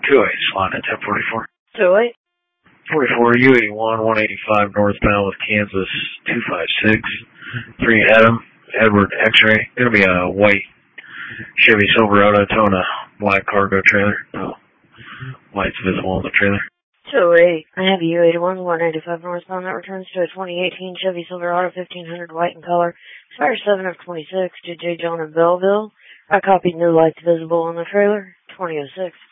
2-8, slide at 1044. 2-8. 44, U81, 185 northbound with Kansas 256. 3 Adam, Edward X-ray. Gonna be a white Chevy Silverado towing a black cargo trailer. Oh, lights visible on the trailer. 2-8. I have U81, 185 northbound that returns to a 2018 Chevy Silverado 1500 white in color. Expire 7 of 26 to J. John in Belleville. I copied new lights visible on the trailer. 2006.